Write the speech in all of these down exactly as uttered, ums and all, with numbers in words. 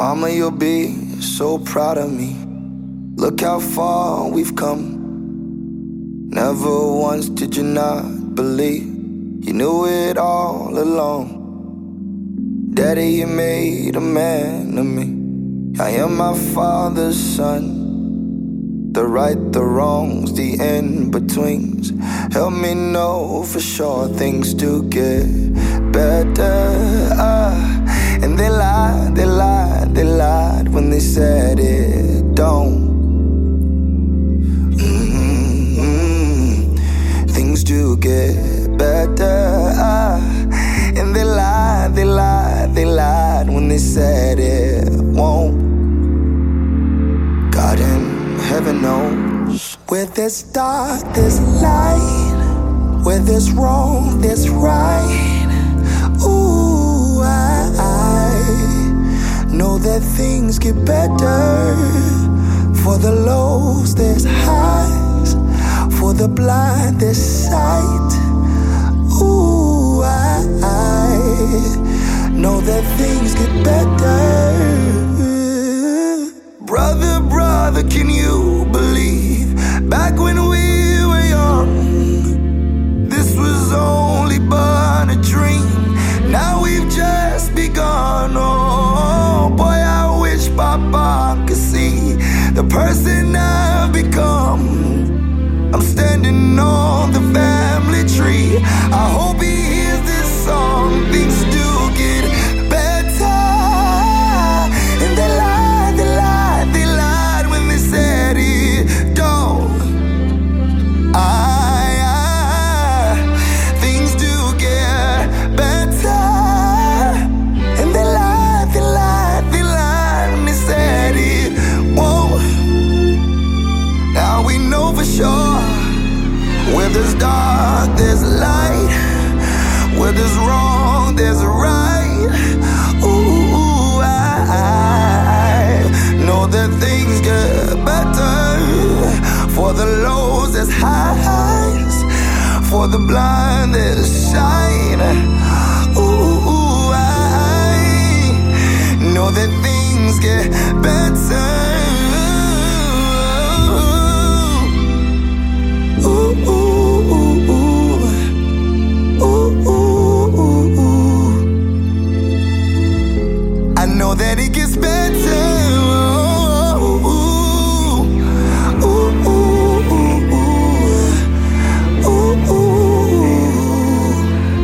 Mama, you'll be so proud of me. Look how far we've come. Never once did you not believe. You knew it all along. Daddy, you made a man of me. I am my father's son. The right, the wrongs, the in-betweens. Help me know for sure things do get better. uh, And they lied, they lied, they lied when they said it don't. Mm-hmm. Things do get better. uh, And they lied, they lied, they lied when they said it won't. God in heaven knows. Where there's dark, there's light. Where there's wrong, there's right. Ooh, I, I know that things get better. For the lows, there's highs. For the blind, there's sight. Ooh, I, I know that things get better. Brother, brother, can you believe? Back when we were young, this was only but a dream. Now we've just begun. Oh, boy, I wish Papa could see the person I've become. I'm standing on the family tree. I hope he hears this song. Things do get better. And they lied, they lied, they lied when they said it don't. I, I, things do get better. And they lied, they lied, they lied when they said it won't. Now we know for sure. Where there's dark, there's light. Where there's wrong, there's right. Ooh, I, I know that things get better. For the lows, there's highs. For the blind, there's shine. Ooh, I know that things get better. Ooh, ooh, ooh, ooh, ooh, ooh, ooh. I know that it gets better. Ooh, ooh, ooh, ooh, ooh, ooh, ooh.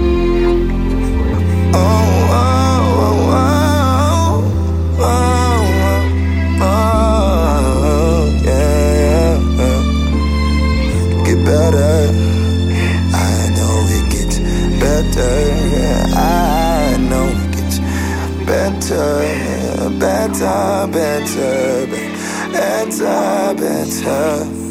Oh, oh, oh, oh, oh, oh, yeah, yeah. Get better. I know it gets better. I know it gets better, better, better, better, better.